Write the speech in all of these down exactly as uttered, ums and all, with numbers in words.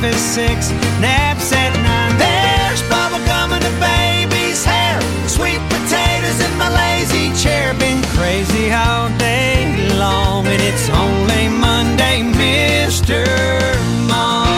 breakfast six, naps at nine. There's bubble gum in the baby's hair, sweet potatoes in my lazy chair. Been crazy all day long, and it's only Monday, Mister Mom.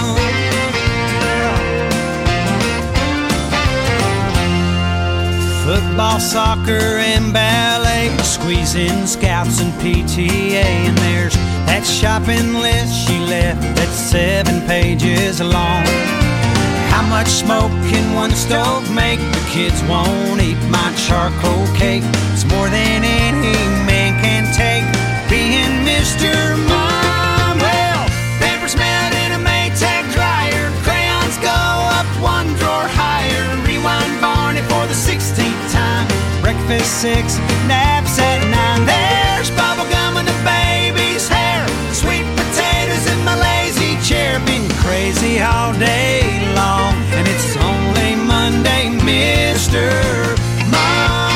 Football, soccer, and ballet, squeezing scouts and P T A. And there's that shopping list she left that's seven pages long. How much smoke can one stove make? The kids won't eat my charcoal cake. It's more than any man can take, being Mister Mom. Well, paper's melt in a Maytag dryer, crayons go up one drawer higher. Rewind Barney for the sixteenth time, breakfast six, naps at nine. There's bubble gum in the baby's hair, sweet potatoes in my lazy chair. Been crazy all day long, and it's only Monday, Mister Mom.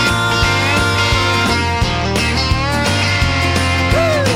Woo!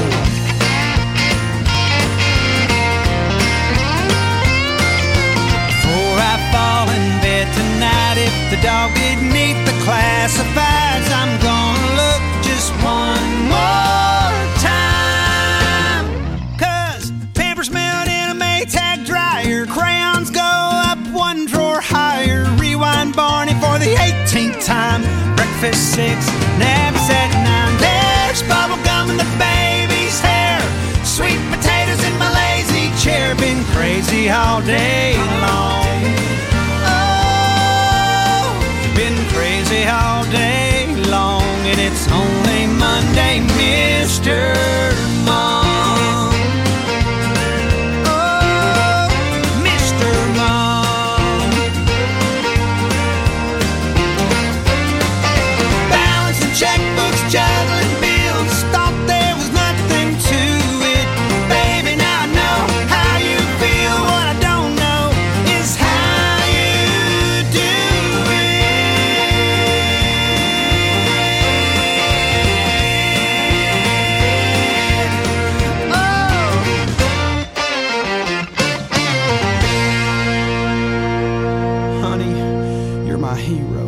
Before I fall in bed tonight, if the dog didn't eat the classifieds, I'm gonna look just one more time. Cause papers melt in a Maytag dryer, crayons go up one drawer higher. Rewind Barney for the eighteenth time, breakfast six, naps at nine. There's bubble gum in the baby's hair, sweet potatoes in my lazy chair. Been crazy all day long. Been crazy all day long, and it's only Monday, Mister Mom. Oh, Mister Mom. Balancing checkbooks, juggling bills, thought there was nothing to it. Baby, now I know how you feel. What I don't know is how you do it. My hero.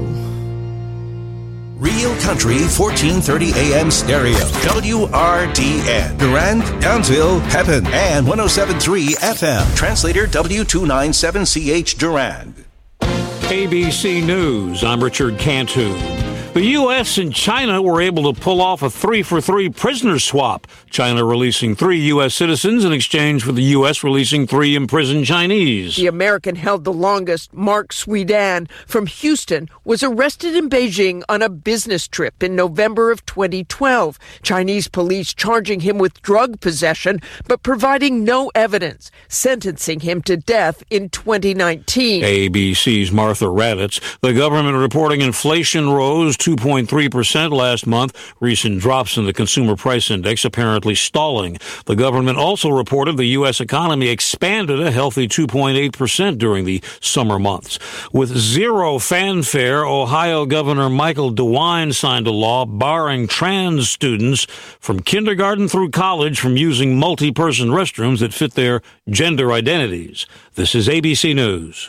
Real Country fourteen thirty A M stereo. W R D N. Durand, Townsville, Pepin, and one oh seven point three F M. Translator W two ninety-seven C H Durand. A B C News, I'm Richard Cantu. The U S and China were able to pull off a three-for-three prisoner swap. China releasing three U S citizens in exchange for the U S releasing three imprisoned Chinese. The American held the longest, Mark Swedan, from Houston, was arrested in Beijing on a business trip in November of twenty twelve. Chinese police charging him with drug possession, but providing no evidence, sentencing him to death in twenty nineteen. A B C's Martha Raddatz. The government reporting inflation rose two point three percent last month. Recent drops in the consumer price index apparently stalling. The government also reported the U S economy expanded a healthy two point eight percent during the summer months. With zero fanfare, Ohio Governor Michael DeWine signed a law barring trans students from kindergarten through college from using multi-person restrooms that fit their gender identities. This is A B C News.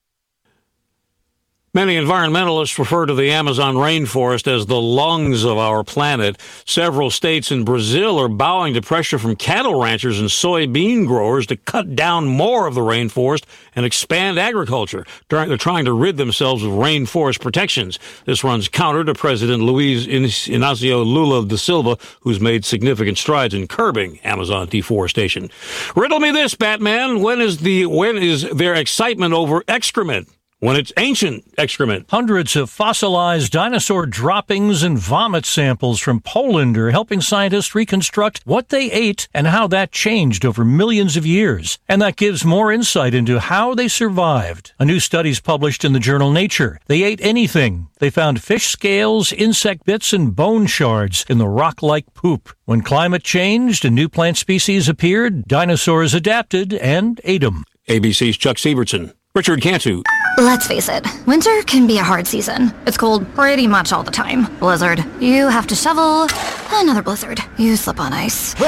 Many environmentalists refer to the Amazon rainforest as the lungs of our planet. Several states in Brazil are bowing to pressure from cattle ranchers and soybean growers to cut down more of the rainforest and expand agriculture. They're trying to rid themselves of rainforest protections. This runs counter to President Luiz Inácio Lula da Silva, who's made significant strides in curbing Amazon deforestation. Riddle me this, Batman. When is the when is there excitement over excrement? When it's ancient excrement. Hundreds of fossilized dinosaur droppings and vomit samples from Poland are helping scientists reconstruct what they ate and how that changed over millions of years. And that gives more insight into how they survived. A new study's published in the journal Nature. They ate anything. They found fish scales, insect bits, and bone shards in the rock-like poop. When climate changed and new plant species appeared, dinosaurs adapted and ate them. A B C's Chuck Sievertson. Richard Cantu. Let's face it, winter can be a hard season. It's cold pretty much all the time. Blizzard, you have to shovel. Another blizzard, you slip on ice.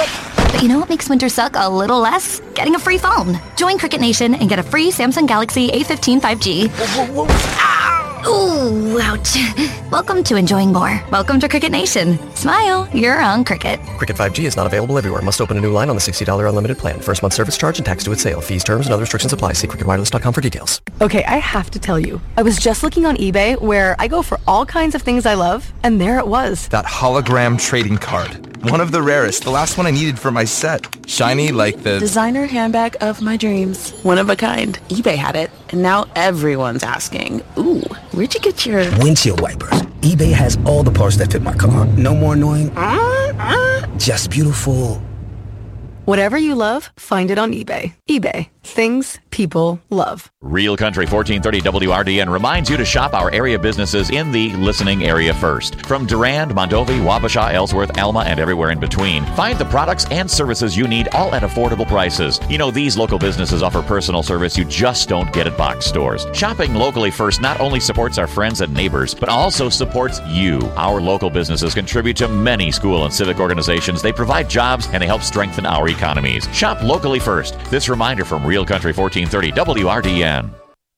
But you know what makes winter suck a little less? Getting a free phone. Join Cricket Nation and get a free Samsung Galaxy A fifteen five G. Whoa, whoa, whoa. Ooh, ouch. Welcome to enjoying more. Welcome to Cricket Nation. Smile, you're on Cricket. Cricket five G is not available everywhere. Must open a new line on the sixty dollars unlimited plan. First month service charge and tax due at sale. Fees, terms, and other restrictions apply. See cricket wireless dot com for details. Okay, I have to tell you. I was just looking on eBay where I go for all kinds of things I love, and there it was. That hologram trading card. One of the rarest. The last one I needed for my set. Shiny like the... designer handbag of my dreams. One of a kind. eBay had it, and now everyone's asking, ooh, where'd you get your... windshield wipers. eBay has all the parts that fit my car. No more annoying... Uh, uh, just beautiful. Whatever you love, find it on eBay. eBay. Things people love. Real Country fourteen thirty W R D N reminds you to shop our area businesses in the listening area first. From Durand, Mondovi, Wabasha, Ellsworth, Alma, and everywhere in between. Find the products and services you need, all at affordable prices. You know, these local businesses offer personal service you just don't get at box stores. Shopping locally first not only supports our friends and neighbors, but also supports you. Our local businesses contribute to many school and civic organizations. They provide jobs and they help strengthen our economies. Shop locally first. This reminder from Real Country fourteen thirty W R D N.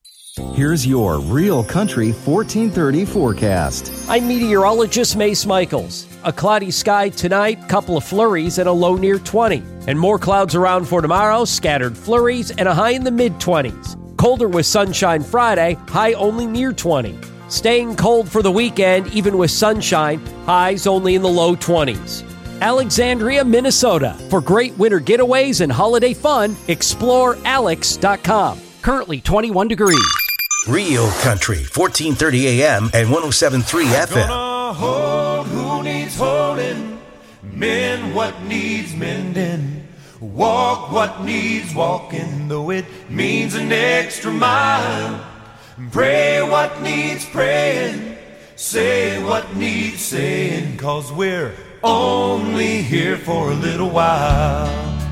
Here's your Real Country fourteen thirty forecast. I'm meteorologist Mace Michaels. A cloudy sky tonight, couple of flurries, and a low near twenty. And more clouds around for tomorrow, scattered flurries, and a high in the mid-twenties. Colder with sunshine Friday, high only near twenty. Staying cold for the weekend, even with sunshine, highs only in the low twenties. Alexandria, Minnesota. For great winter getaways and holiday fun, explore alex dot com. Currently twenty-one degrees. Real Country, fourteen thirty A M and one oh seven point three F M. Gonna hold who needs holding, mend what needs mending, walk what needs walking, though it means an extra mile. Pray what needs praying, say what needs saying, 'cause we're only here for a little while.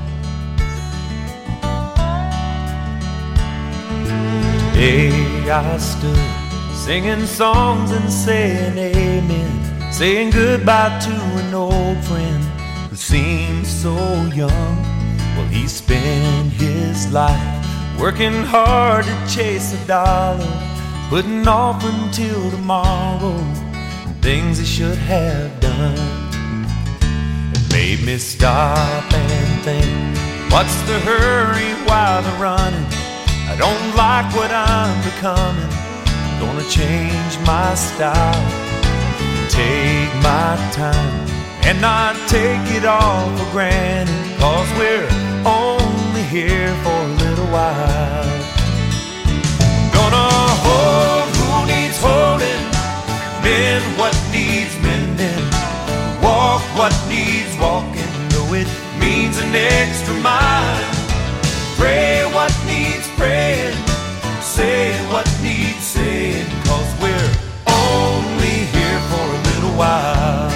Day I stood singing songs and saying amen, saying goodbye to an old friend who seemed so young. Well, he spent his life working hard to chase a dollar, putting off until tomorrow things he should have done. Made me stop and think, what's the hurry while they're running? I don't like what I'm becoming. Gonna change my style, take my time, and not take it all for granted, 'cause we're only here for a little while. Gonna hold who needs holding, mend what needs mending, walk what needs walking, though it means an extra mile. Pray what needs praying, say what needs saying, 'cause we're only here for a little while.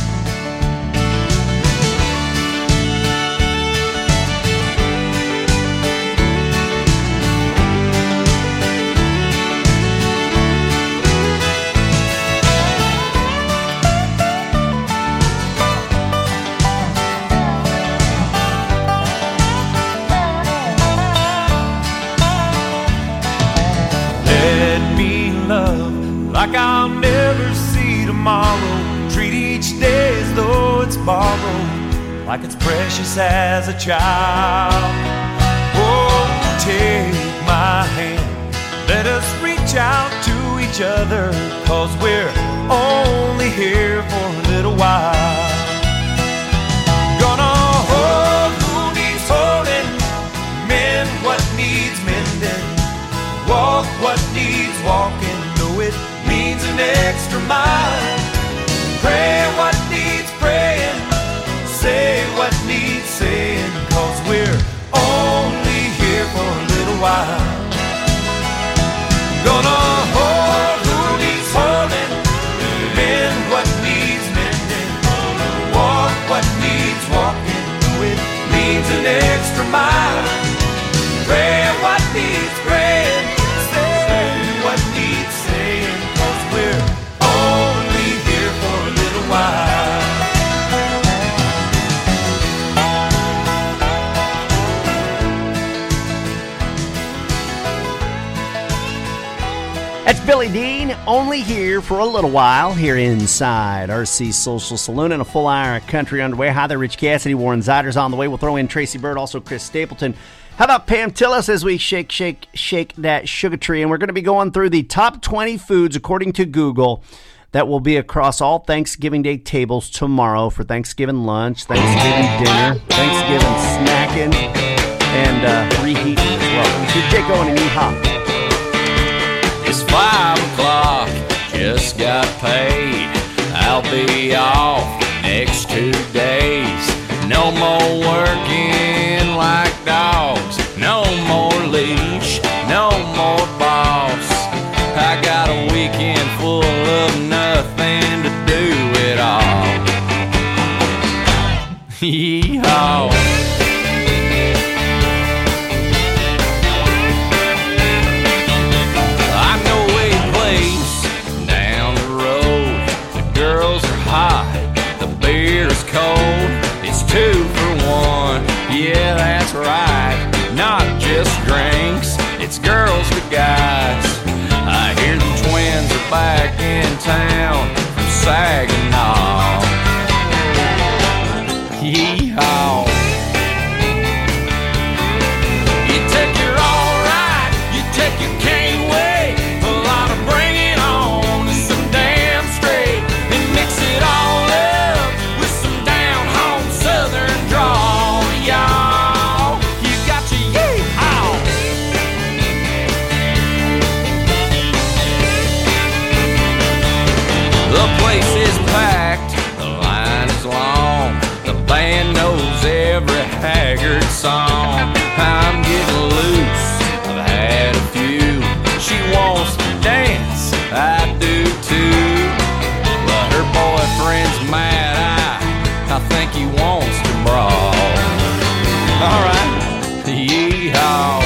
Like I'll never see tomorrow, treat each day as though it's borrowed, like it's precious as a child. Oh, take my hand, let us reach out to each other, 'cause we're only here for a little while. Gonna hold who needs holding, mend what needs mending, walk what needs walking, though it means an extra mile. Pray what needs praying, say what needs saying, 'cause we're only here for a little while. Gonna hold who needs holding, mend what That's Billy Dean, only here for a little while here inside R C Social Saloon, and a full hour of country underway. Hi there, Rich Cassidy, Warren Ziders on the way. We'll throw in Tracy Bird, also Chris Stapleton. How about Pam Tillis as we shake, shake, shake that sugar tree? And we're going to be going through the top twenty foods, according to Google, that will be across all Thanksgiving Day tables tomorrow for Thanksgiving lunch, Thanksgiving dinner, Thanksgiving snacking, and uh, reheating as well. So get going and eat hot. It's five o'clock, just got paid. I'll be off next two days. No more working like dogs. No more leash, no more boss. I got a weekend full of nothing to do at all. Yee-haw. Cold. It's two for one. Yeah, that's right. Not just drinks, it's girls to guys. I hear the twins are back in town from Saginaw. Yee-haw. You take your alright, you take your can't wait. A lot of bring it on and some damn straight and mix it all up. Southern drawl, y'all. You got to yee-haw. The place is packed, the line is long. The band knows every Haggard song. I'm getting loose, I've had a few. She wants to dance, I do too. But her boyfriend's mad, I, I think he wants to brawl. Alright, yee-haw.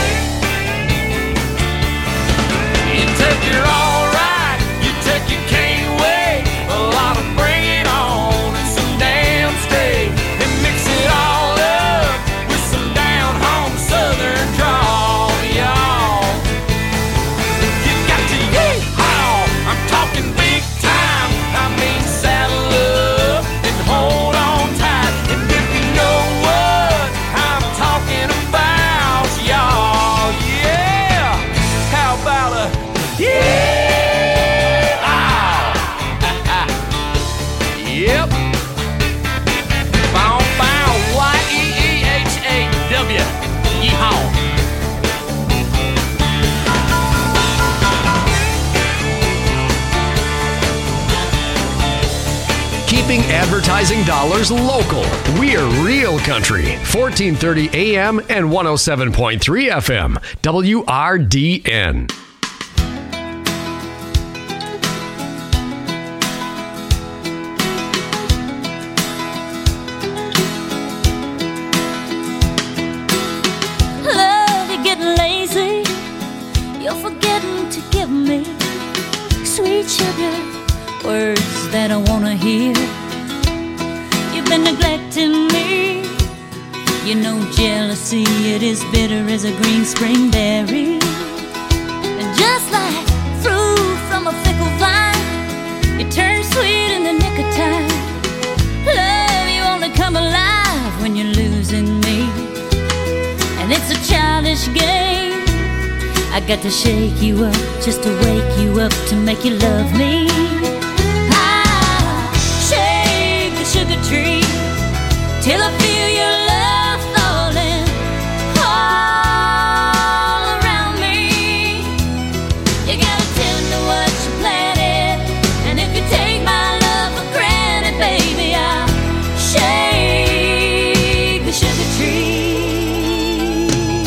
You take your alright, you take your can't wait. A lot of bring it on and some damn straight. And mix it all up with some down home southern drawl, y'all. You got to yee-haw. I'm talking big time, I mean saddle up and hold on tight. And if you know what I'm talking about, y'all, yeah. How about a yeah? Ah. Yep. Bow, bow, Y E E H A W. Yeehaw. Keeping advertising dollars local. We're Real Country, fourteen thirty A M and one oh seven point three F M, W R D N. Love, you're getting lazy. You're forgetting to give me sweet sugar, words that I wanna hear. You've been neglecting me. You know jealousy, it is bitter as a green spring berry. And just like fruit from a fickle vine, it turns sweet in the nick of time. Love, you only come alive when you're losing me. And it's a childish game. I got to shake you up just to wake you up to make you love me. Sugar tree till I feel your love falling all around me. You gotta tend to what you planted, and if you take my love for granted, baby, I'll shake the sugar tree.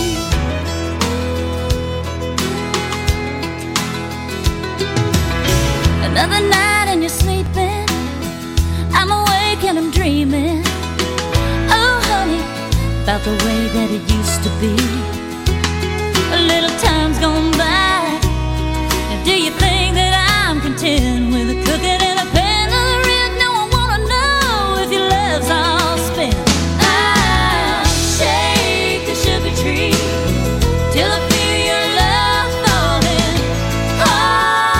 Another night and you're sleeping, I'm awake and I'm dreaming, oh honey, about the way that it used to be. A little time's gone by, and do you think that I'm content with a cooking and a pen of the rib? No, I wanna know if your love's all spent. I'll shake the sugar tree till I feel your love falling all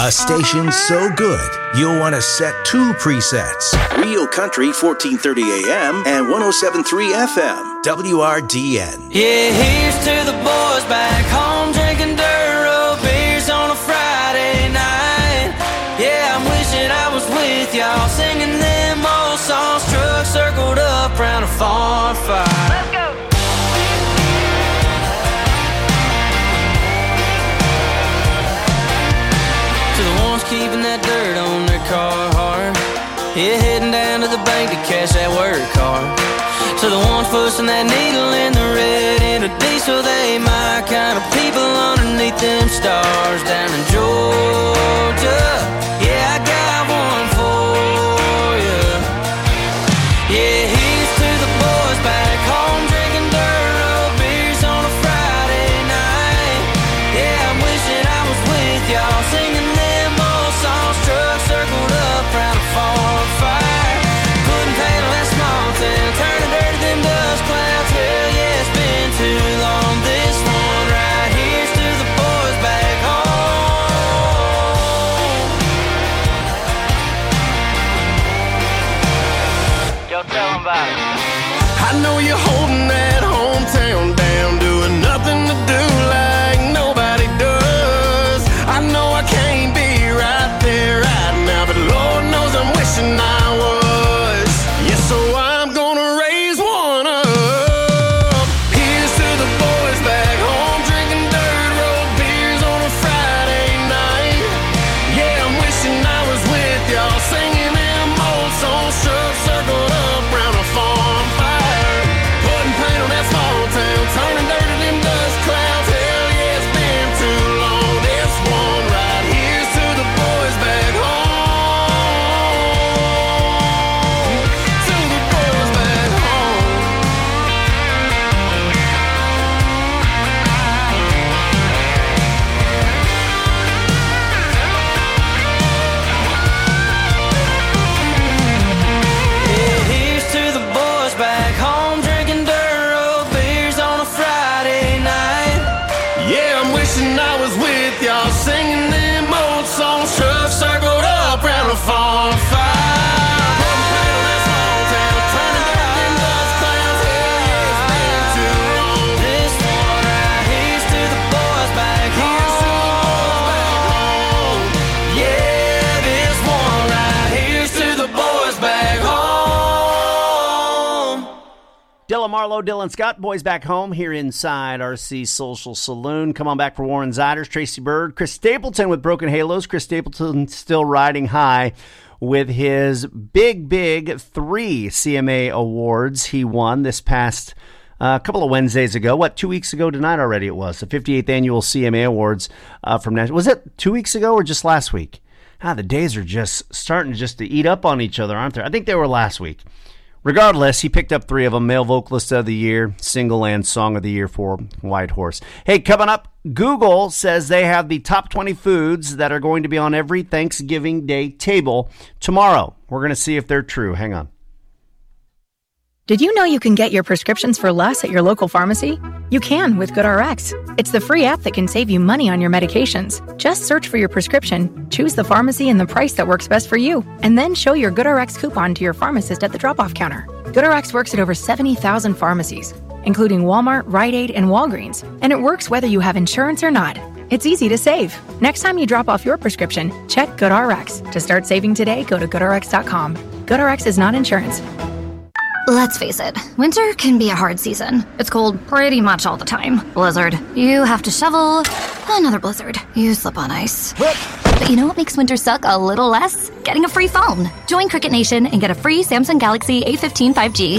A station so good, you'll want to set two presets. Real Country fourteen thirty A M and one oh seven point three F M, W R D N. Yeah, here's to the boys back home drinking dirt road beers on a Friday night. Yeah, I'm wishing I was with y'all singing them old songs. Trucks circled up round a farm fire. Let's go! To the ones keeping that dirt on their car hard. Yeah, heading down to the bank to cash that work card. To the ones pushing that needle in the red into diesel, they my kind of people underneath them stars down in Georgia. Yeah, I got one for you. Yeah, here's to the boys back home drinking dirt road beers on a Friday night. Yeah, I'm wishing I was with y'all singing them old songs. Trucks circled up round a farm fire. Putting paint on that small town, turning dirt to them dust clouds. Hell yeah, it's been too long. This one right here's to the boys back home. Yo, tell them about it. I know you're holding that hometown down, doing nothing to do like nobody does. I know I can't be right there right now, but Lord knows I'm wishing I was. Yeah, so I'm gonna raise one up. Here's to the boys back home drinking dirt road beers on a Friday night. Yeah, I'm wishing I was with y'all singing them old songs. Trucks circled up round a farm fire. Putting paint on that small town, turning dirt to them dust clouds. Hell yeah, it's been too long. This one right here's to the boys back home. To the boys back home. Yeah, here's to the boys back home drinking dirt road beers on a Friday night. Yeah, I'm wishing I was with y'all singing them old songs. Trucks circled up round a farm fire. Putting paint on that small town, turning dirt to them dust clouds. Hell yeah, it's been too long. This one right here's to the boys back home. Yeah, this one right here's to the boys back home. Dylan Marlowe, Dylan Scott, boys back home here inside R C Social Saloon. Come on back for Warren Ziders, Tracy Bird, Chris Stapleton with Broken Halos. Chris Stapleton still riding high with his big, big three C M A awards he won this past uh, couple of Wednesdays ago. What, two weeks ago tonight already it was. The fifty-eighth Annual C M A Awards uh, from Nashville. Was it two weeks ago or just last week? Ah, the days are just starting just to eat up on each other, aren't they? I think they were last week. Regardless, he picked up three of them, Male Vocalist of the Year, Single, and Song of the Year for White Horse. Hey, coming up, Google says they have the top twenty foods that are going to be on every Thanksgiving Day table tomorrow. We're going to see if they're true. Hang on. Did you know you can get your prescriptions for less at your local pharmacy? You can with GoodRx. It's the free app that can save you money on your medications. Just search for your prescription, choose the pharmacy and the price that works best for you, and then show your GoodRx coupon to your pharmacist at the drop-off counter. GoodRx works at over seventy thousand pharmacies, including Walmart, Rite Aid, and Walgreens, and it works whether you have insurance or not. It's easy to save. Next time you drop off your prescription, check GoodRx. To start saving today, go to good r x dot com. GoodRx is not insurance. Let's face it, winter can be a hard season. It's cold pretty much all the time. Blizzard. You have to shovel. Another blizzard. You slip on ice. But you know what makes winter suck a little less? Getting a free phone. Join Cricket Nation and get a free Samsung Galaxy A fifteen five G.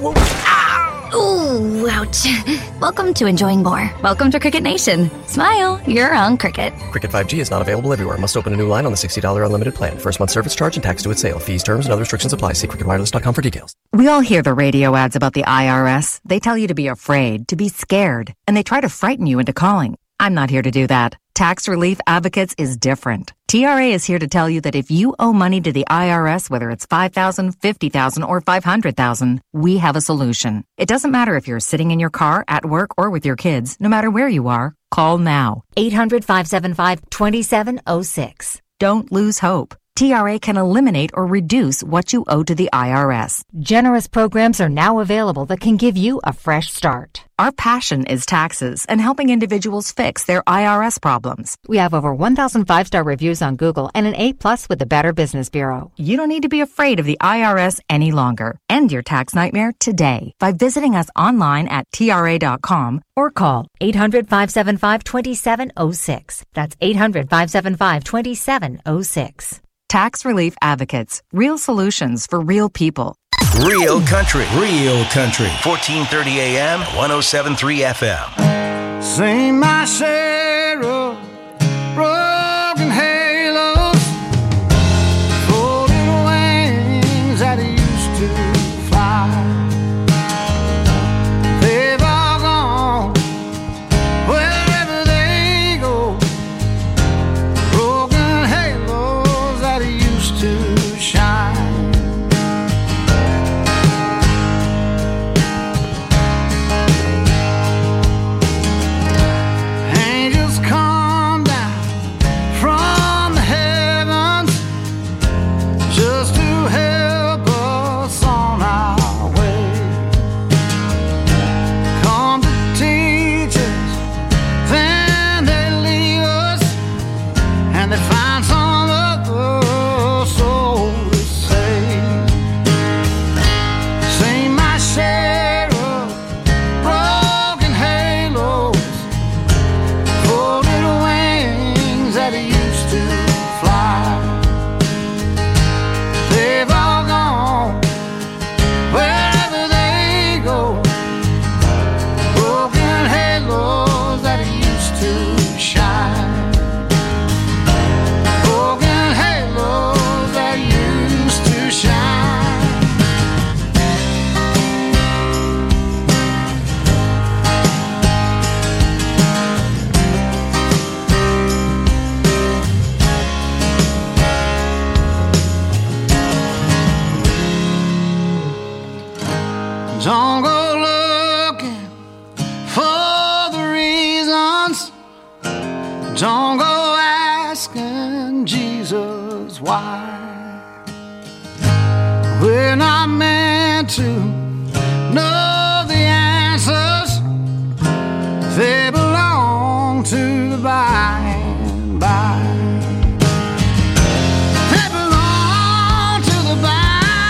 Ooh, ouch. Welcome to enjoying more. Welcome to Cricket Nation. Smile, you're on Cricket. Cricket five G is not available everywhere. Must open a new line on the sixty dollars unlimited plan. First month service charge and tax due at sale. Fees, terms, and other restrictions apply. See cricket wireless dot com for details. We all hear the radio ads about the I R S. They tell you to be afraid, to be scared, and they try to frighten you into calling. I'm not here to do that. Tax Relief Advocates is different. T R A is here to tell you that if you owe money to the I R S, whether it's five thousand dollars, fifty thousand dollars, or five hundred thousand dollars, we have a solution. It doesn't matter if you're sitting in your car, at work, or with your kids. No matter where you are, call now. eight hundred, five seven five, two seven zero six. Don't lose hope. T R A can eliminate or reduce what you owe to the I R S. Generous programs are now available that can give you a fresh start. Our passion is taxes and helping individuals fix their I R S problems. We have over one thousand five-star reviews on Google and an A plus with the Better Business Bureau. You don't need to be afraid of the I R S any longer. End your tax nightmare today by visiting us online at T R A dot com or call eight hundred, five seven five, two seven zero six. That's eight hundred, five seven five, two seven zero six. Tax Relief Advocates. Real solutions for real people. Real country. Real country. fourteen thirty A M, ten seventy-three F M. Sing my share of broken halos, floating wings that used to fly. They've all gone wherever they go. Broken halos that used to shine. Don't go looking for the reasons. Don't go asking Jesus why. We're not meant to know the answers. They belong to the by and by. They belong to the by.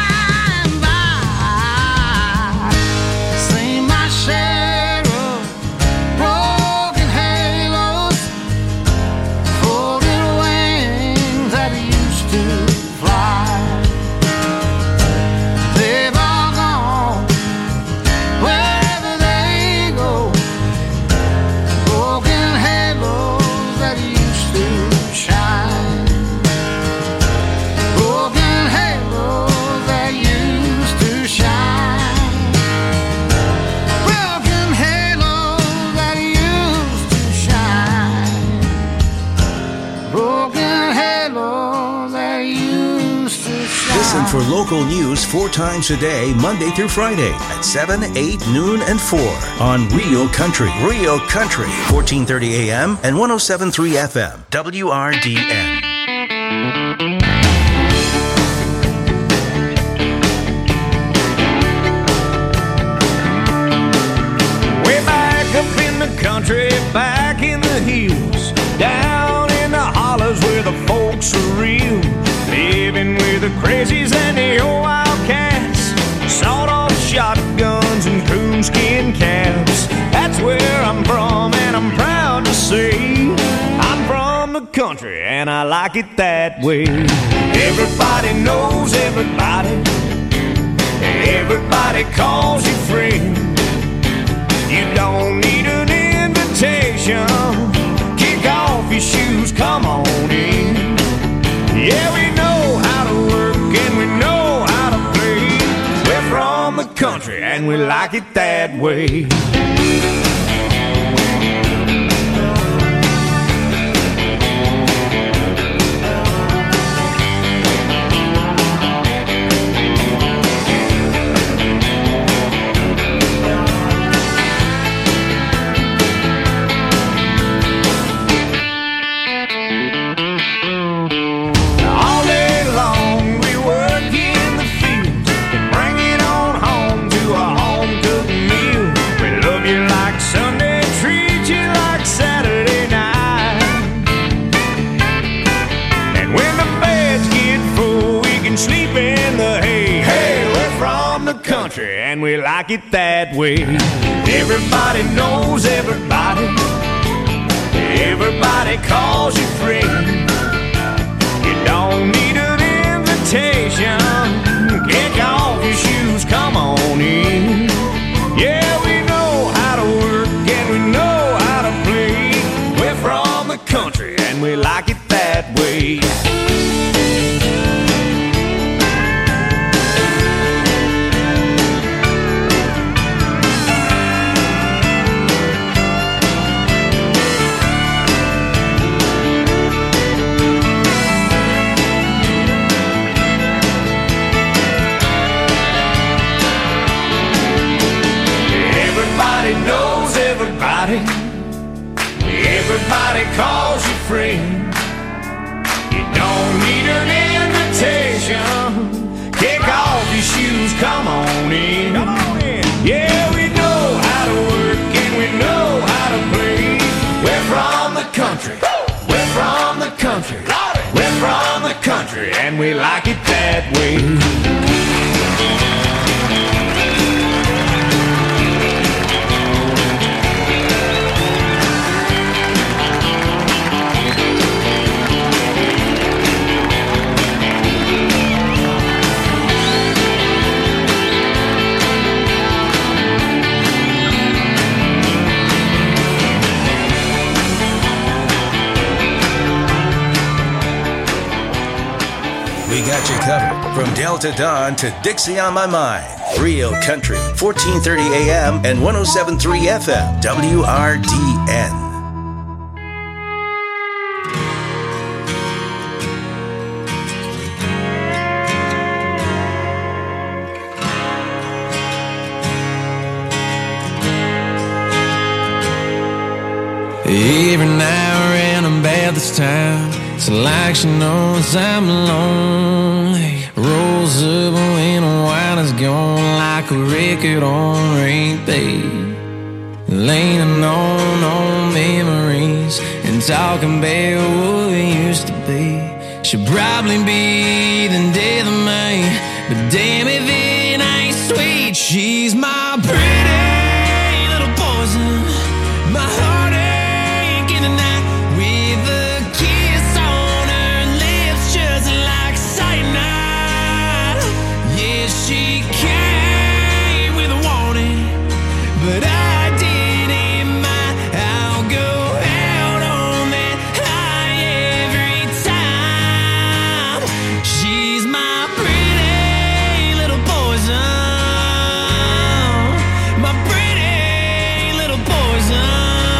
Listen for local news four times a day, Monday through Friday at seven, eight, noon, and four on Real Country. Real Country, fourteen thirty A M and ten seventy-three F M, W R D N. Way back up in the country, back in the hills, down in the hollers where the folks are real. Living with the crazies and the old wildcats, sawed-off shotguns and coonskin caps. That's where I'm from, and I'm proud to say I'm from the country, and I like it that way. Everybody knows everybody, everybody calls you friend. You don't need an invitation. Kick off your shoes, come on in. Yeah, we know how to work and we know how to play. We're from the country and we like it that way. country, and we like it that way. Everybody knows everybody. Everybody calls you friend. You don't need an invitation. Kick off your shoes, come on in. Yeah, we know how to work and we know how to play. We're from the country and we like it that way. Knows everybody. Everybody calls you friend. You don't need an invitation. Kick off your shoes, come on in. Come on in. Yeah, we know how to work and we know how to play. We're from the country. We're from the country. We're from the country and we like it that way. We got you covered from Delta Dawn to Dixie on My Mind. Real Country, fourteen thirty A M and one oh seven point three F M, W R D N. Every now and about this time, it's like she knows I'm lonely. Rolls up when the wine is gone, like a record on repeat. Leaning on old memories and talking about what we used to be. She'll probably be the death of me, but damn if it ain't sweet. She's my pretty little poison, my heartache in the night, with a kiss on her lips just like cyanide. Yeah, she came with a warning, but I didn't mind. I'll go out on that high every time. She's my pretty little poison, my pretty little poison.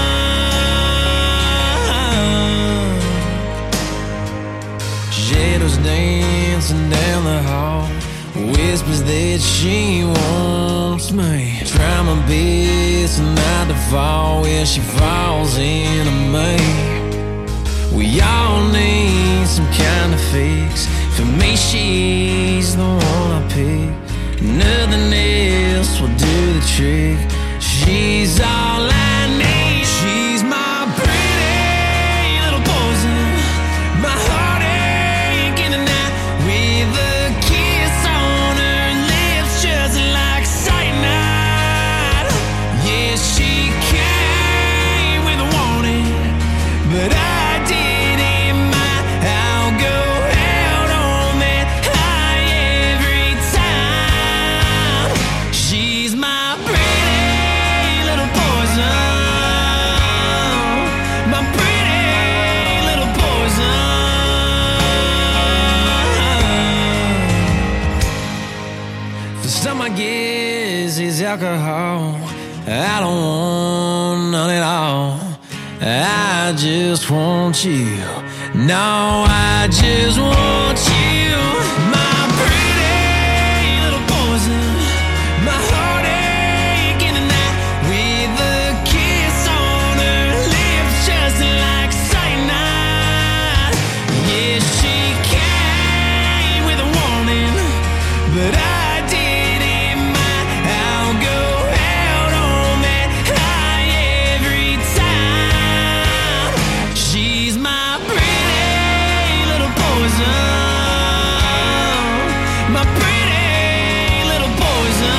Shadows dancing down the hall, whispers that she wants me. Try my best not to fall where she falls into me. We all need some kind of fix. For me, she's the one I pick. Nothing else will do the trick. She's all I need. She's my pretty little poison, my heartache in the night, with a kiss on her lips just like cyanide. Yeah, she came with a warning, but I didn't mind. I'll go out on that high every time. She's my pretty little poison, my pretty little poison. For some, I guess it's alcohol. I don't want none at all. I just want you. No, I just want you. My pretty little poison, my heartache in the night, with a kiss on her lips just like cyanide. Yeah, she came with a warning, but I didn't mind. I'll go out on that high every time. She's my pretty little poison, my pretty little poison.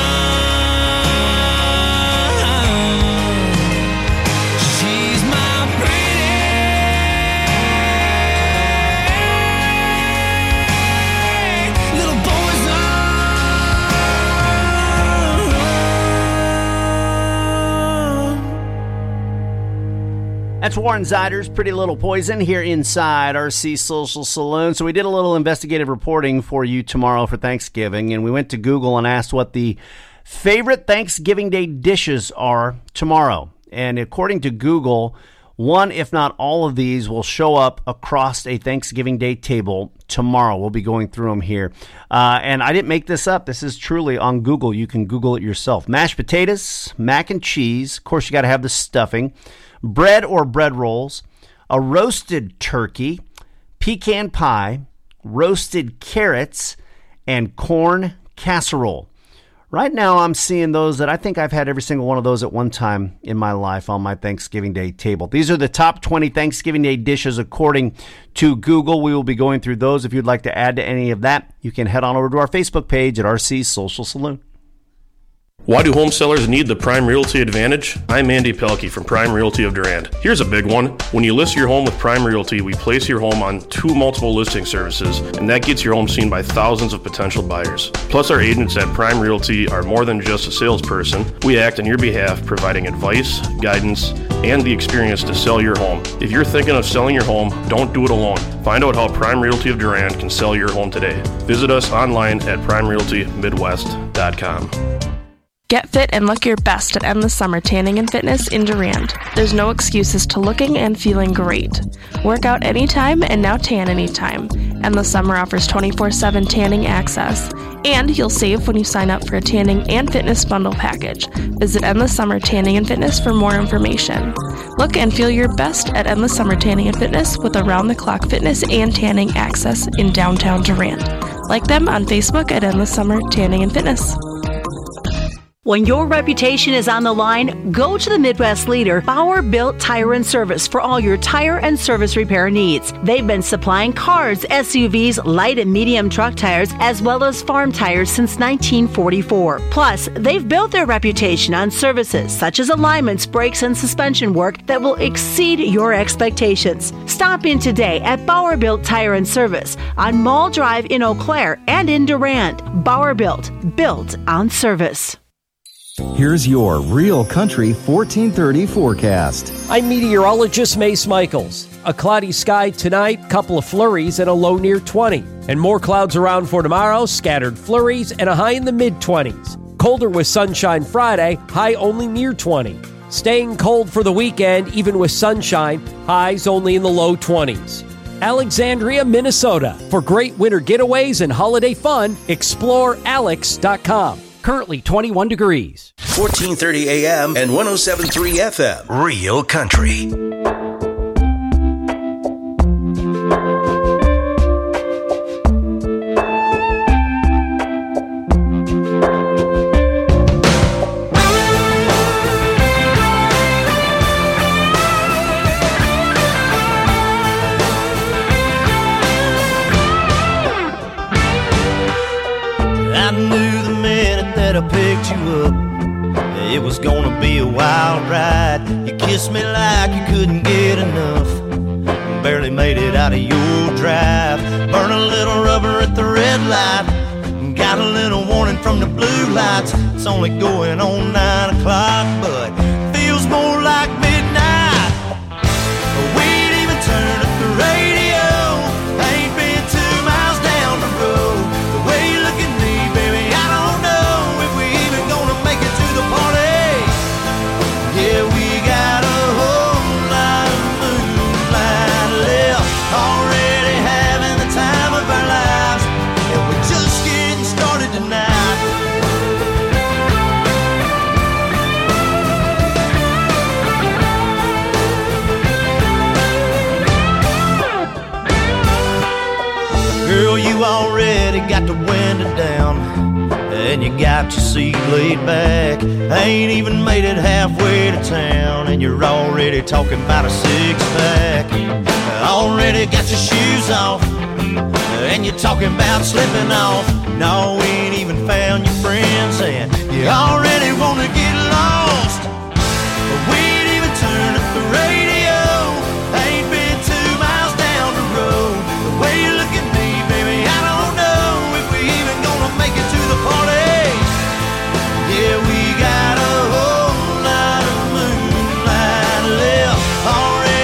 That's Warren Zeider's Pretty Little Poison here inside R C Social Saloon. So we did a little investigative reporting for you tomorrow for Thanksgiving, and we went to Google and asked what the favorite Thanksgiving Day dishes are tomorrow. And according to Google, one, if not all of these, will show up across a Thanksgiving Day table tomorrow. We'll be going through them here. Uh, and I didn't make this up. This is truly on Google. You can Google it yourself. Mashed potatoes, mac and cheese. Of course, you got to have the stuffing. Bread or bread rolls, a roasted turkey, pecan pie, roasted carrots, and corn casserole. Right now, I'm seeing those that I think I've had every single one of those at one time in my life on my Thanksgiving Day table. These are the top twenty Thanksgiving Day dishes according to Google. We will be going through those. If you'd like to add to any of that, you can head on over to our Facebook page at R C Social Saloon. Why do home sellers need the Prime Realty Advantage? I'm Andy Pelkey from Prime Realty of Durand. Here's a big one. When you list your home with Prime Realty, we place your home on two multiple listing services, and that gets your home seen by thousands of potential buyers. Plus, our agents at Prime Realty are more than just a salesperson. We act on your behalf, providing advice, guidance, and the experience to sell your home. If you're thinking of selling your home, don't do it alone. Find out how Prime Realty of Durand can sell your home today. Visit us online at prime realty midwest dot com. Get fit and look your best at Endless Summer Tanning and Fitness in Durand. There's no excuses to looking and feeling great. Work out anytime and now tan anytime. Endless Summer offers twenty-four seven tanning access. And you'll save when you sign up for a tanning and fitness bundle package. Visit Endless Summer Tanning and Fitness for more information. Look and feel your best at Endless Summer Tanning and Fitness with around-the-clock fitness and tanning access in downtown Durand. Like them on Facebook at Endless Summer Tanning and Fitness. When your reputation is on the line, go to the Midwest leader, Bauer Built Tire and Service, for all your tire and service repair needs. They've been supplying cars, S U Vs, light and medium truck tires, as well as farm tires since nineteen forty-four. Plus, they've built their reputation on services such as alignments, brakes, and suspension work that will exceed your expectations. Stop in today at Bauer Built Tire and Service on Mall Drive in Eau Claire and in Durand. Bauer Built, built on service. Here's your Real Country fourteen thirty forecast. I'm meteorologist Mace Michaels. A cloudy sky tonight, couple of flurries and a low near twenty. And more clouds around for tomorrow, scattered flurries and a high in the mid-twenties. Colder with sunshine Friday, high only near twenty. Staying cold for the weekend, even with sunshine, highs only in the low twenties. Alexandria, Minnesota. For great winter getaways and holiday fun, explore alex dot com. Currently twenty-one degrees. fourteen thirty A M and one oh seven point three F M. Real Country. I picked you up, it was gonna be a wild ride. You kissed me like you couldn't get enough, barely made it out of your drive. Burn a little rubber at the red light, got a little warning from the blue lights. It's only going on nine o'clock, but feels more like midnight. We ain't even turned up the radio, ain't been two miles down the road. The way you look at me, baby, I don't know if we even gonna make it to the party. Yeah, we got a whole lot of moonlight left, already having the time of our lives, and we're just getting started tonight. Girl, you already got the window down, and you got your seat laid back. Ain't even made it halfway to town, and you're already talking about a six-pack. Already got your shoes off, and you're talking about slipping off. No, we ain't even found your friends, and you already wanna get lost. We ain't even turned up the radio, ain't been two miles down the road. The way you look at me, baby, I don't know if we even gonna make it to the party. Yeah, we got a whole lot of moonlight left, already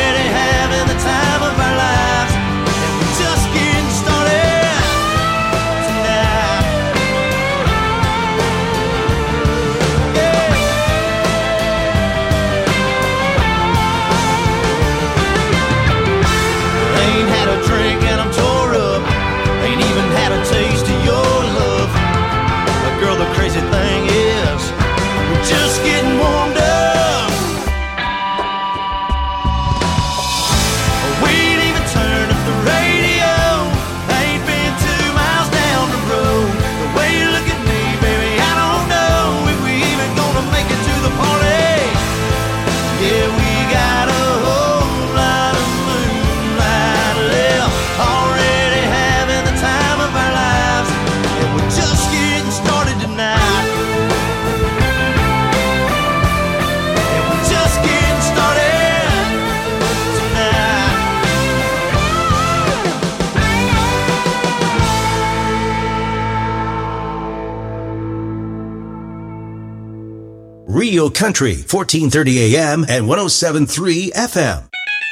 Rio Country, fourteen thirty A M and one oh seven point three F M.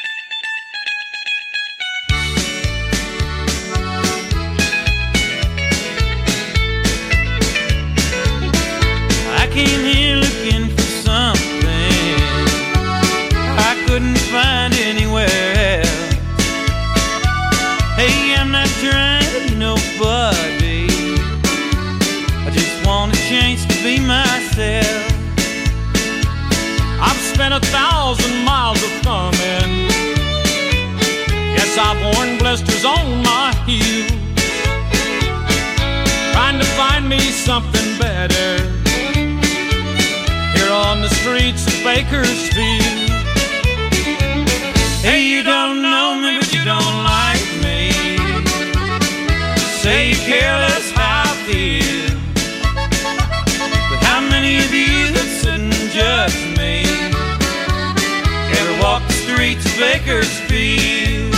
I came here looking for something I couldn't find anywhere else. Hey, I'm not trying to be nobody, I just want a chance to be myself. I've spent a thousand miles of thumbing, yes, I've worn blisters on my heels, trying to find me something better here on the streets of Bakersfield. Hey, you don't know me, but you don't like me. Say you care less how I feel, but how many of you that sit and judge me ever walk the streets of Bakersfield?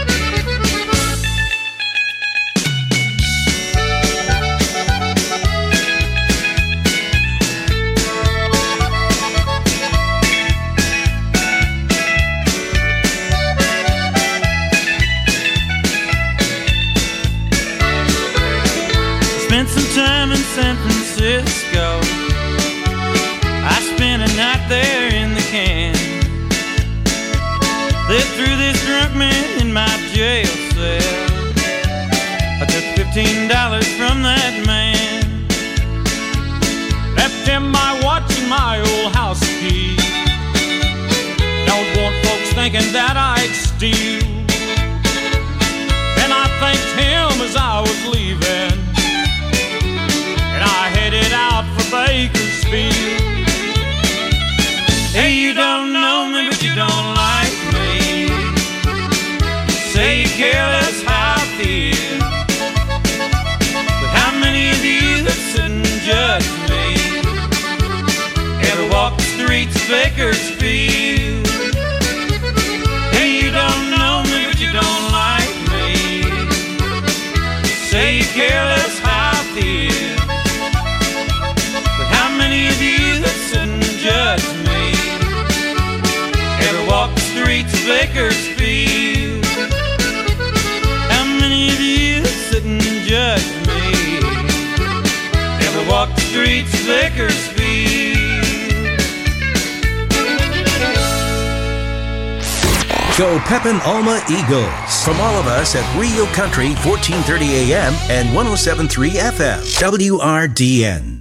Spent some time in San Francisco, I spent a night there in the can. They threw this drunk man in my jail cell. I took fifteen dollars from that man, left him my watch and my old house key. Don't want folks thinking that I'd steal, and I thanked him as I was leaving, and I headed out for Bakersfield. Hey, you don't know me, but you don't like me. Say you care less how I feel, but how many of you that sit and judge me ever walk the streets of Bakersfield? Hey, you don't know me, but you don't like me. Say you care less how I feel, but how many of you that sit and judge me ever walk the streets of Bakersfield? How many of you that sit and judge me ever walk the streets of Bakersfield? Go Pepin Alma Eagles. From all of us at Rio Country, fourteen thirty A M and one oh seven point three F M. W R D N.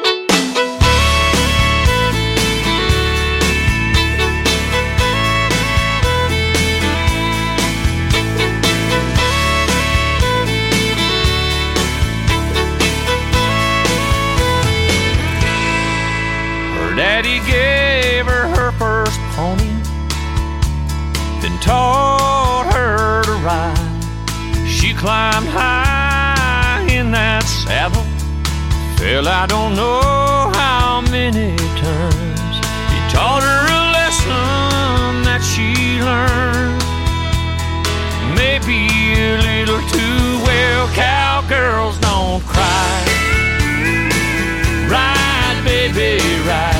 Daddy gave her her first pony, then taught her to ride. She climbed high in that saddle, fell I don't know how many times. He taught her a lesson that she learned, maybe a little too well. Cowgirls don't cry. Ride, baby, ride.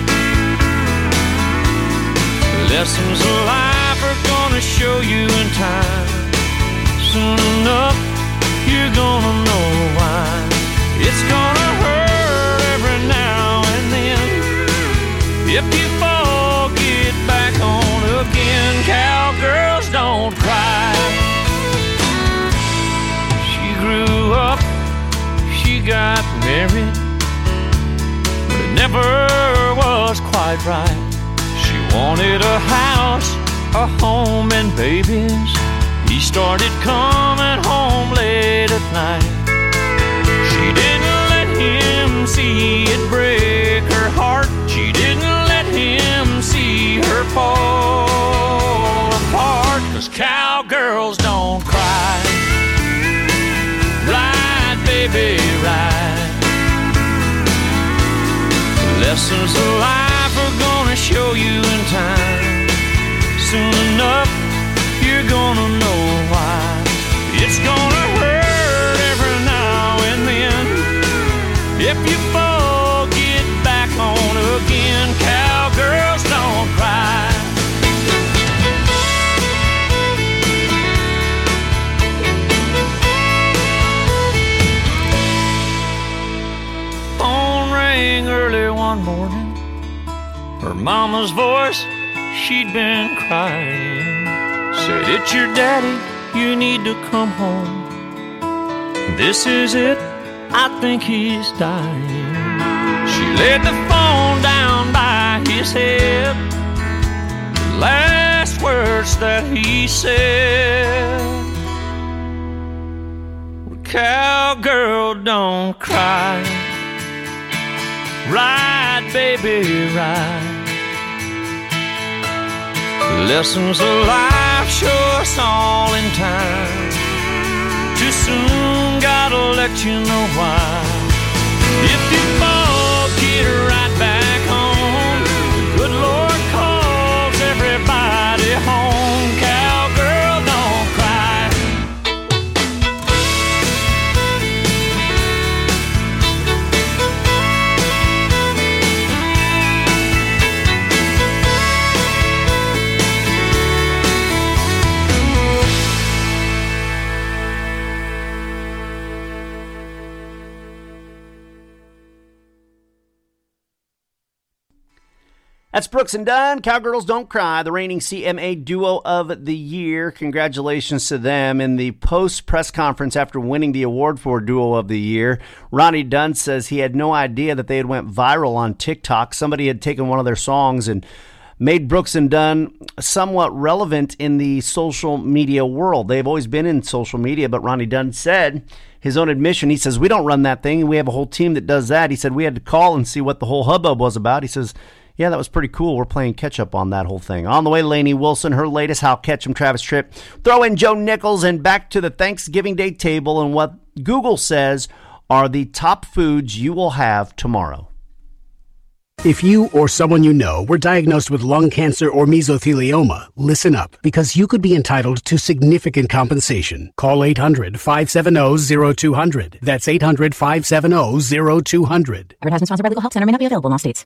Lessons of life are gonna show you in time. Soon enough, you're gonna know why. It's gonna hurt every now and then. If you fall, get back on again. Cowgirls don't cry. She grew up, she got married, but it never was quite right. Wanted a house, a home, and babies. He started coming home late at night. She didn't let him see it break her heart. She didn't let him see her fall apart. 'Cause cowgirls don't cry. Ride, baby, ride. Lessons of life are gonna show you in time. Soon enough, you're gonna know why. It's gonna hurt every now and then. If you fall, get back on again. Cowgirls don't cry. Phone rang early one morning. Her mama's voice, she'd been crying. Said, it's your daddy, you need to come home. This is it, I think he's dying. She laid the phone down by his head. The last words that he said, cowgirl, don't cry. Ride, baby, ride. Lessons of life show us all in time. Too soon, gotta let you know why. If you fall, get right back home. The good Lord calls everybody home. Cowgirl, don't cry. That's Brooks and Dunn, Cowgirls Don't Cry, the reigning C M A Duo of the Year. Congratulations to them. In the post-press conference after winning the award for Duo of the Year, Ronnie Dunn says he had no idea that they had went viral on TikTok. Somebody had taken one of their songs and made Brooks and Dunn somewhat relevant in the social media world. They've always been in social media, but Ronnie Dunn said, his own admission, he says, we don't run that thing. We have a whole team that does that. He said, we had to call and see what the whole hubbub was about. He says, yeah, that was pretty cool. We're playing catch-up on that whole thing. On the way, Lainey Wilson, her latest How Ketchum Travis trip. Throw in Joe Nichols and back to the Thanksgiving Day table and what Google says are the top foods you will have tomorrow. If you or someone you know were diagnosed with lung cancer or mesothelioma, listen up, because you could be entitled to significant compensation. Call eight hundred, five seven zero, zero two zero zero. That's eight hundred, five seven zero, zero two zero zero. Advertisement sponsored by Legal Help Center, may not be available in all states.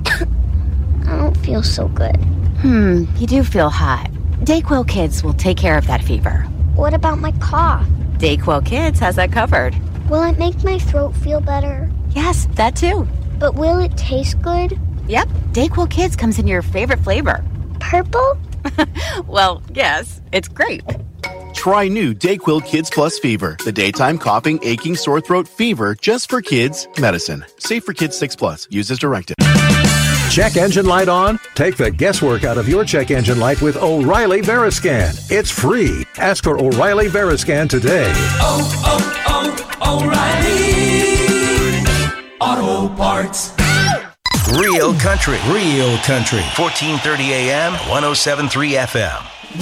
I don't feel so good. Hmm, you do feel hot. Dayquil Kids will take care of that fever. What about my cough? Dayquil Kids has that covered. Will it make my throat feel better? Yes, that too. But will it taste good? Yep, Dayquil Kids comes in your favorite flavor. Purple? Well, yes, it's grape. Try new Dayquil Kids Plus Fever, the daytime coughing, aching, sore throat fever just for kids medicine. Safe for kids six plus. Use as directed. Check engine light on? Take the guesswork out of your check engine light with O'Reilly Veriscan. It's free. Ask for O'Reilly Veriscan today. Oh, oh, oh, O'Reilly Auto Parts. Real country, real country. fourteen thirty A M, one oh seven point three F M.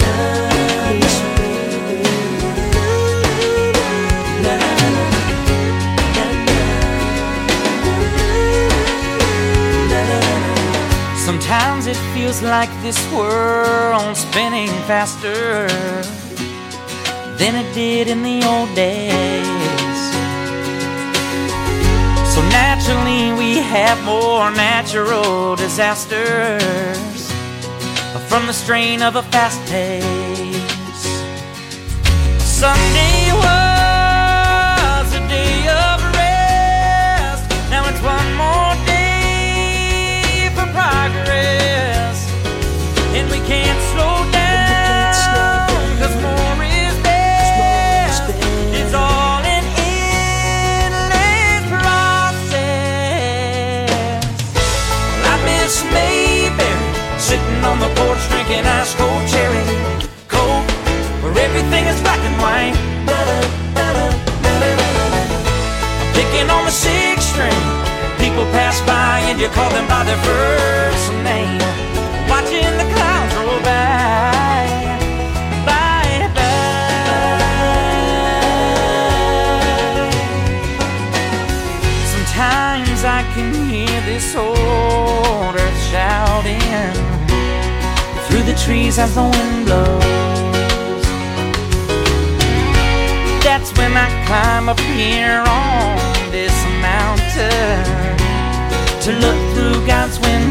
Sometimes it feels like this world's spinning faster than it did in the old days. So naturally we have more natural disasters from the strain of a fast pace. Sunday was a day of rest. Now it's one more day for progress, and we can't slow down, cause more is best. It's all an endless process. Well, I miss Mayberry, sitting on the porch drinking ice cold cherry coke, where everything is black and white. I'm picking on the sixth string. People pass by and you call them by their first name. Watching the clouds roll by, by, by. Sometimes I can hear this old earth shouting through the trees as the wind blows. That's when I climb up here on this mountain to look through God's window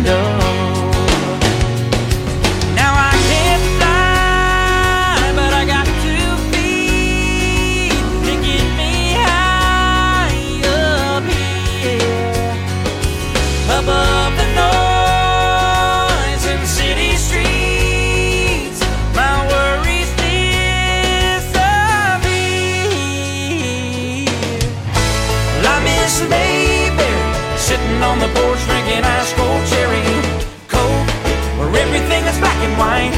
above the noise in city streets, my worries disappear. Well, I miss Mayberry, sitting on the porch drinking ice cold cherry Coke, where everything is black and white.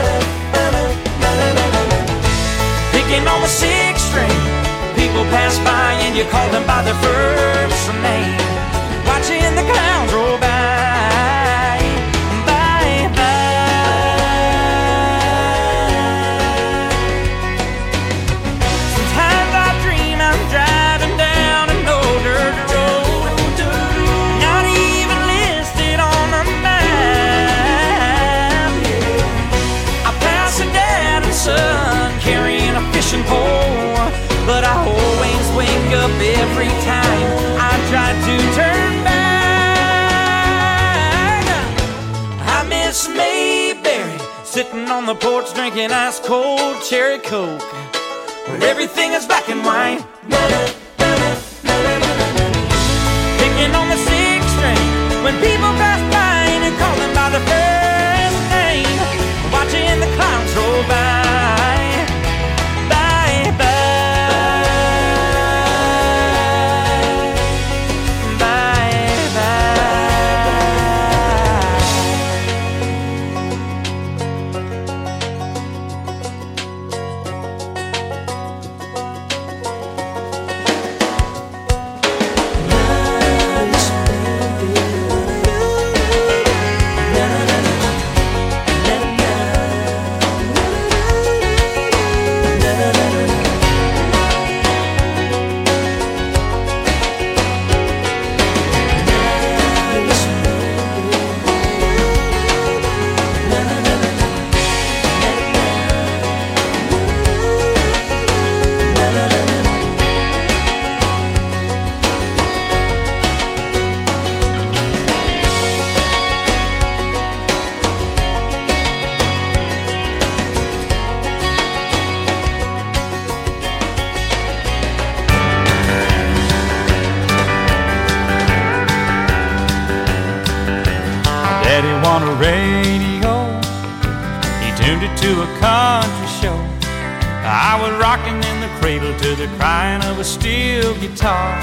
Picking on the sixth string, people pass by and you call them by their first name. Watching the clouds roll by, by, by. Sometimes I dream I'm driving down an old dirt road, not even listed on the map. I pass a dad and son carrying a fishing pole, but I always wake up every time I try to turn back. I miss Mayberry, sitting on the porch drinking ice cold cherry Coke, where everything is black and white. Picking on the sixth string, when people pass by and you call them by their first name. Watching the clouds roll by. On a radio, he tuned it to a country show. I was rocking in the cradle to the crying of a steel guitar.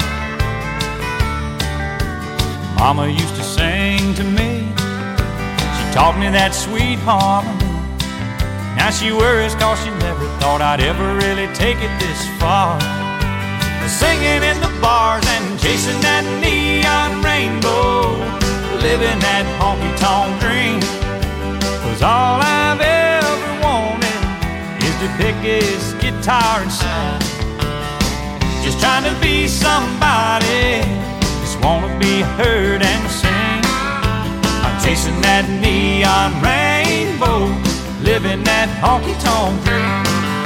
Mama used to sing to me, she taught me that sweet harmony. Now she worries cause she never thought I'd ever really take it this far. Singing in the bars and chasing that neon rainbow, living that honky-tonk dream. Cause all I've ever wanted is to pick his guitar and sing. Just trying to be somebody, just wanna be heard and sing. I'm chasing that neon rainbow, living that honky-tonk dream.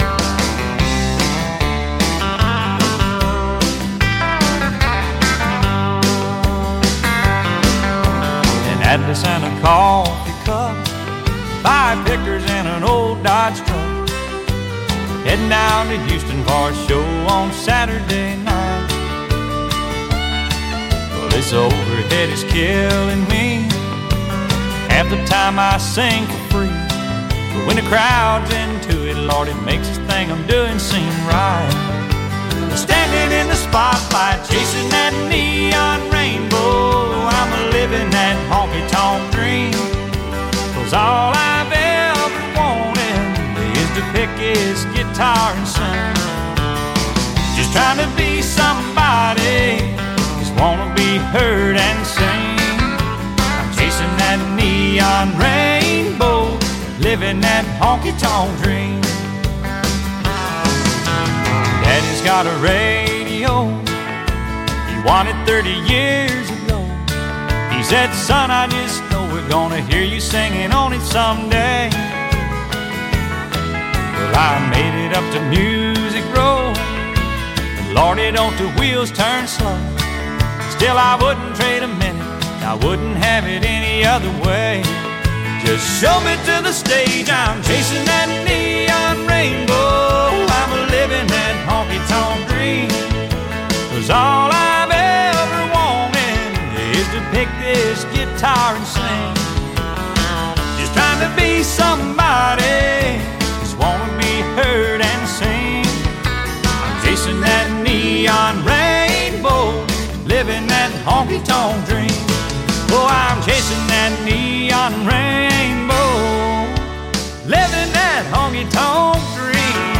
Atlas and a coffee cup, five pickers and an old Dodge truck, heading down to Houston for a show on Saturday night. Well, this overhead is killing me. Half the time I sing for free, but when the crowd's into it, Lord, it makes this thing I'm doing seem right. Standing in the spotlight, chasing that neon rainbow, I'm a living that honky-tonk dream. Cause all I've ever wanted is to pick his guitar and sing. Just trying to be somebody, just wanna be heard and sing. I'm chasing that neon rainbow, living that honky-tonk dream. Daddy's got a radio, he won it thirty years ago. He said, son, I just know we're gonna hear you singing on it someday. Well, I made it up to Music Row, and Lordy, don't the wheels turn slow. Still, I wouldn't trade a minute, I wouldn't have it any other way. Just show me to the stage, I'm chasing that neon rainbow, I'm a living that honky-tonk dream. Cause all I've ever wanted is to pick this guitar and sing. Just trying to be somebody, just wanna be heard and sing. I'm chasing that neon rainbow, living that honky-tonk dream. Oh, I'm chasing that neon rainbow, living that honky-tonk dream.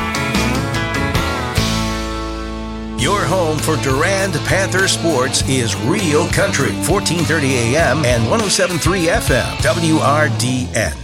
Your home for Durand Panther sports is Rio Country, fourteen thirty A M and one oh seven point three F M, W R D N.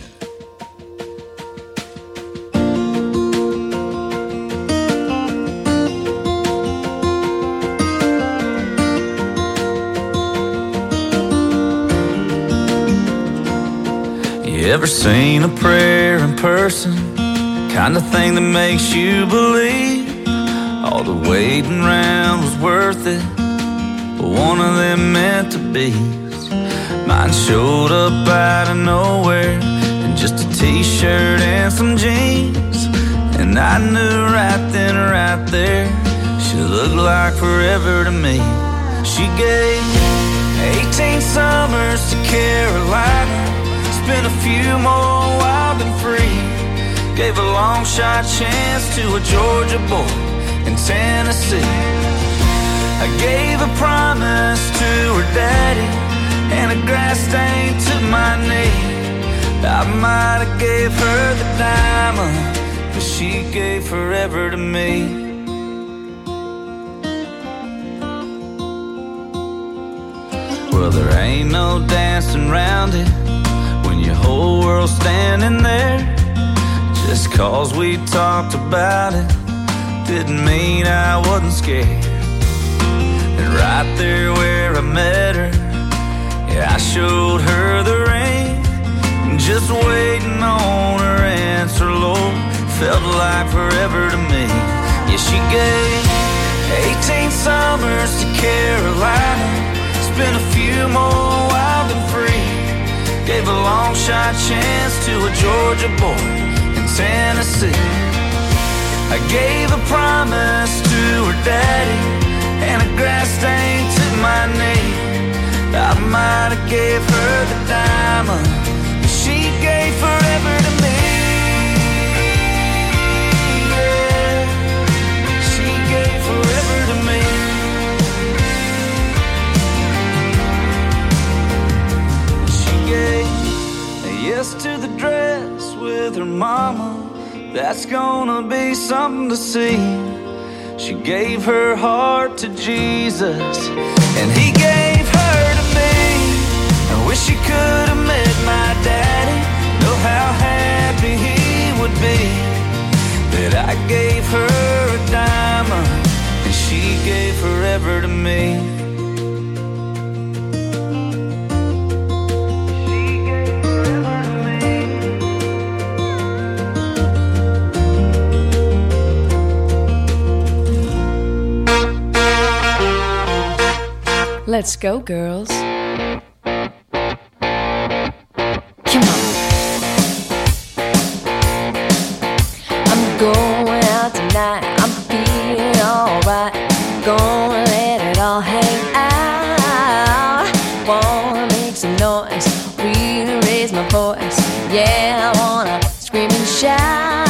You ever seen a prayer in person? Kind of thing that makes you believe all the waiting around was worth it, but one of them meant to be. Mine showed up out of nowhere in just a t-shirt and some jeans, and I knew right then, right there, she looked like forever to me. She gave eighteen summers to Carolina, spent a few more wild and free, gave a long shot chance to a Georgia boy in Tennessee. I gave a promise to her daddy and a grass stain to my knee. I might have gave her the diamond, but she gave forever to me. Well, there ain't no dancing around it when your whole world's standing there. Just cause we talked about it didn't mean I wasn't scared. And right there where I met her, yeah, I showed her the ring. Just waiting on her answer, Lord, felt like forever to me. Yeah, she gave eighteen summers to Carolina, spent a few more wild and free, gave a long shot chance to a Georgia boy in Tennessee. I gave a promise to her daddy and a grass stain to my knee. I might have gave her the diamond, but she gave forever to me. Yeah, she gave forever to me. She gave a yes to the dress with her mama. That's gonna be something to see. She gave her heart to Jesus, and he gave her to me. I wish she could have met my daddy, know how happy he would be that I gave her a diamond and she gave forever to me. Let's go, girls. Come on. I'm going out tonight. I'm feeling alright. Gonna let it all hang out. Wanna make some noise, really raise my voice. Yeah, I wanna scream and shout.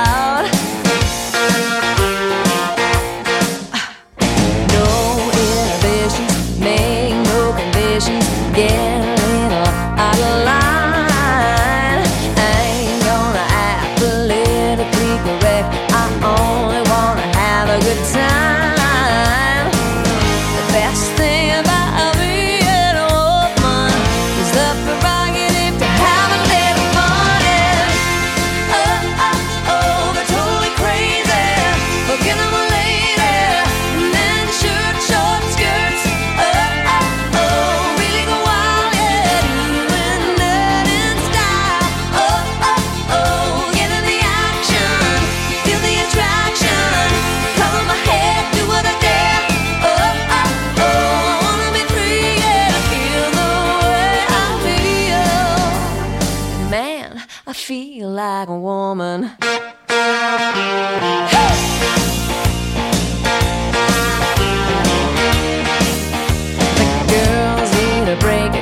Get a little out of line. I ain't gonna act politically correct. I only wanna have a good time. The best thing about being a woman is the prerogative to have a little fun. And oh, oh, oh, they're totally crazy. Forget I'm a lady. And then short, short skirts. Oh, oh, oh. I feel like a woman. The girls need a break.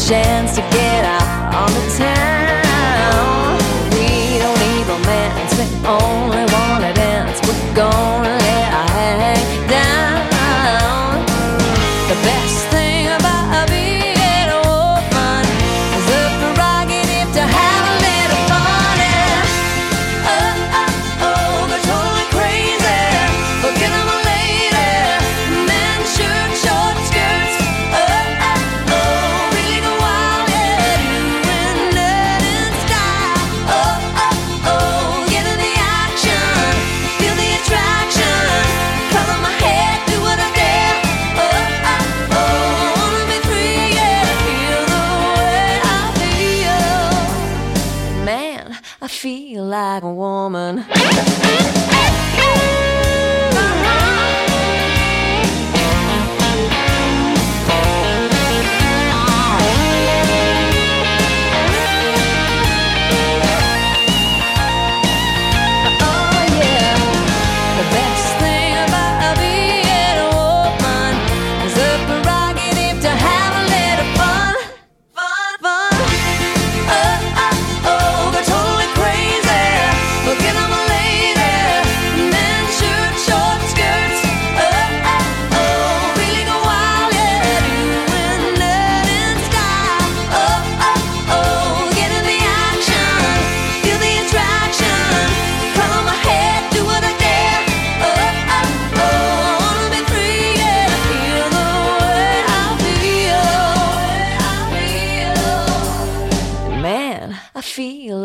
chance to get out on the town. We don't need romance, we only wanna dance. We're gonna let our hang down. The best thing about being a woman is the prerogative to have a little fun. And oh, oh, oh, they're totally crazy. Forget I'm a lady. Men, shirt, short skirts. Oh, oh, oh, really go wild, yeah. Doing that in style. Oh, oh, oh, get in the action. Feel the attraction. Color my hair, do what I dare. Oh, oh, oh, wanna be free, yeah. Feel the way I feel. Man, I feel like a woman. Man, I feel